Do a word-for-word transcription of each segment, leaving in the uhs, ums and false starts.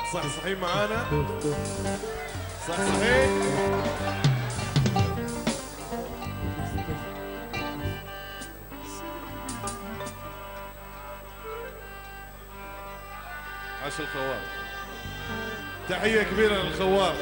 صحصحين معانا، صحصحين. عاش الخوار، تحية كبيرة للخوار.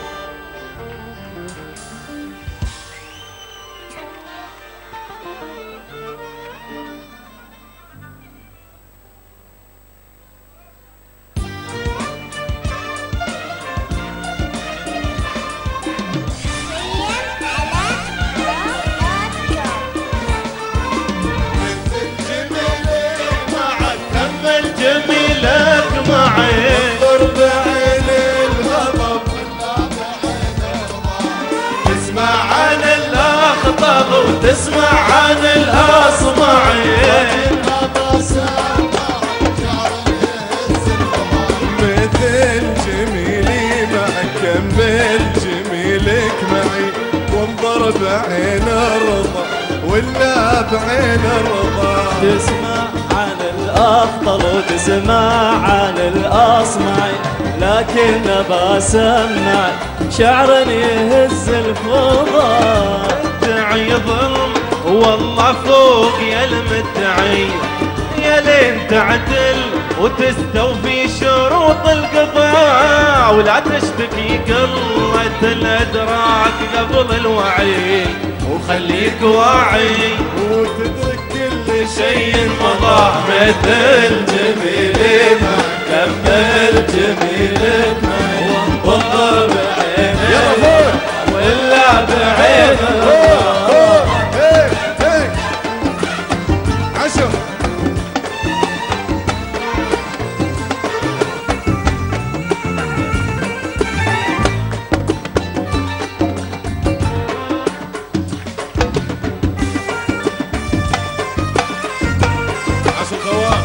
تسمع عن الأصمعين مثل جميلي معك كمل جميلك معي وانظر بعين الرضا ولا بعين الرضا. تسمع عن الأفضل وتسمع عن الأصمعين لكن بسمع شعر يهز الفضا. مدعي ظلم والله فوق يا المدعي، يا لين تعدل وتستوفي شروط القضاء ولا تشتكي قلة الأدراك قبل الوعي، وخليك واعي وتدرك كل شيء مضى. مثل جميلك كمل جميلك وانظر بعينك ولا بعين عشر. عشر خوار.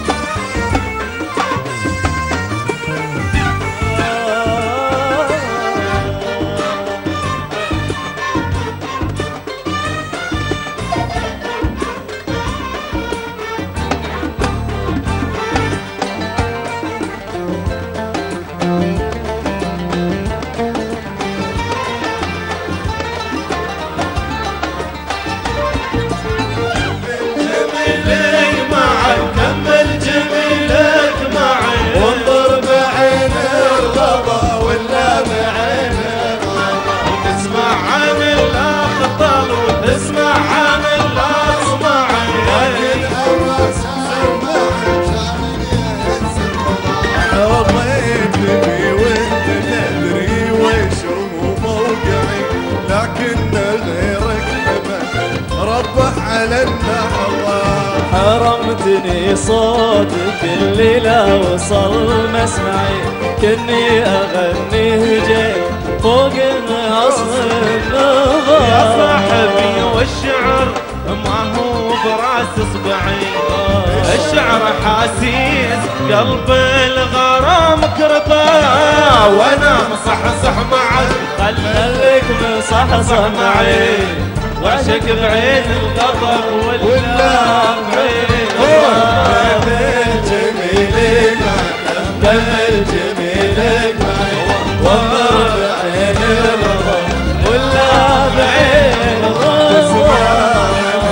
حرمتني صوتك الليلة وصل مسمعي كني أغني هجيت فوق أصل النظر. يا صاحبي والشعر ما هو براس اصبعي، الشعر حاسيس قلب الغرام كربا وانا مصحصح معك خليك مصحصح معي وعشق بعين الغضب ولا بعين الغضب. جميلك كمل جميلك وانظر بعين الغضب ولا بعين الغضب.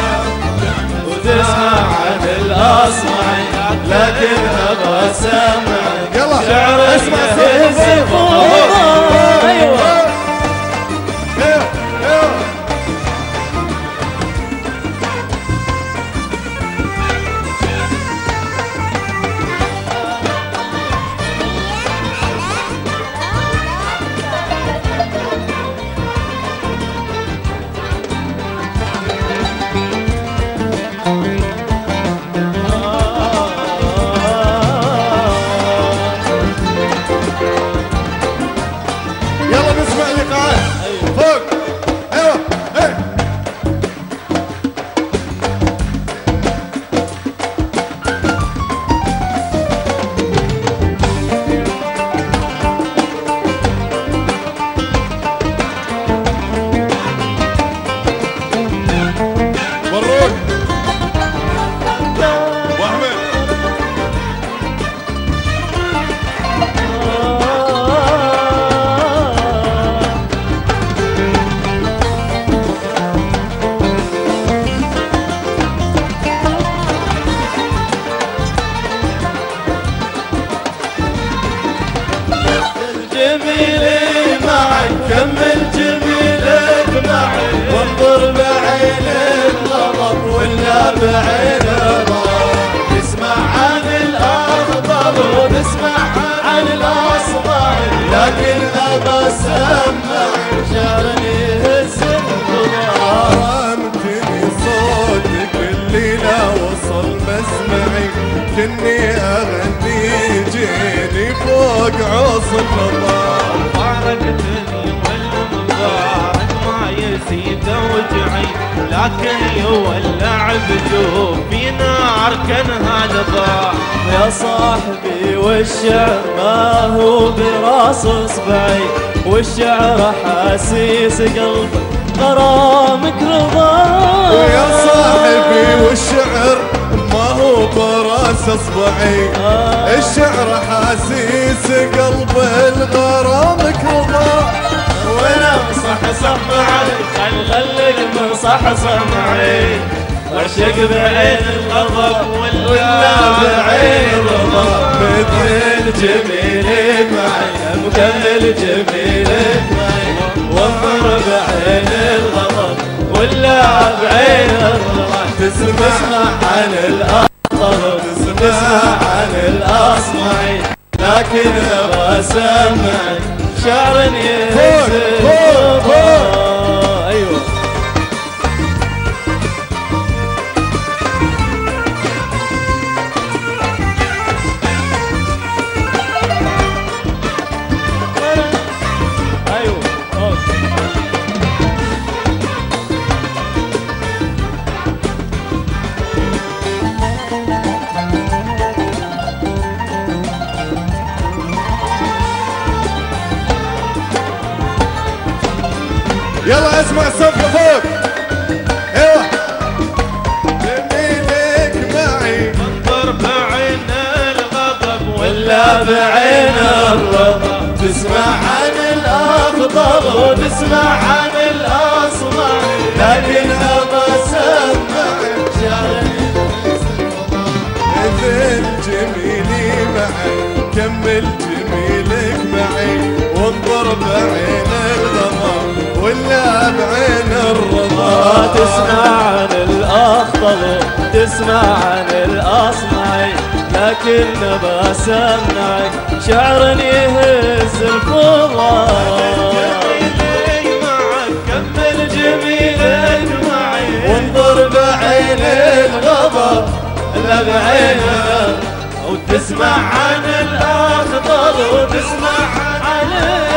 وتسمع عن الأصمعين لكن أبغى أسمع شعر اسمع يهز الفضا. أيوة بعين الرضا تسمع عن الأخضر وتسمع عن الأصفر لكن أبى أسمع شعر يهز الفضاء حرمتني صوتك الليلة وصل مسمعي كني أغني جيني فوق عصر الفضاء فارقتني والمبارك ما يزيد وجعي لكن يولع بجوفي نار كان هذا ضاع يا صاحبي والشعر ما هو براس اصبعي والشعر حاسيس قلب غرامك رضا ويا صاحبي والشعر ما هو براس اصبعي الشعر حاسيس قلب الغرامك رضا وانا مصحصح معي خليك مصحصح معي واشق بعين الغضب ولا بعين الرضا مثل جميلك معي مكمل جميلك معي وانظر بعين الغضب ولا بعين الرضا تسمع عن الأخضر تسمع عن الأصمعي لكن ابغى اسمعك شعر يهز الفضاء ايوه ايوه يلا اسمع الصفقة فوق ايوه جميلك معي انظر بعين الغضب ولا بعين الرضا تسمع عن الأخضر وتسمع عن الأصمع لكن أبى أسمع شعر مثل جميلي معي كمل جميلك معي وانظر بعين الغضب ولا بعين الرضا تسمع عن الأخضر تسمع عن الأصمعي لكن أبى أسمعك شعر يهز الفضاء جميلك معك كمل جميلك معي وانظر بعين الغضب لا بعين وتسمع عن الأخضر وتسمع عن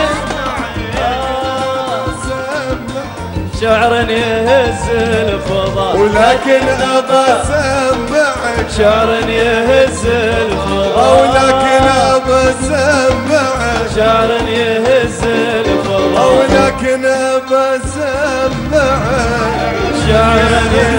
شعر يهز الفضاء ولكن ابى اسمعك شعر يهز الفضاء ولكن ابى اسمعك شعر يهز الفضاء ولكن ابى اسمعك شعر يهز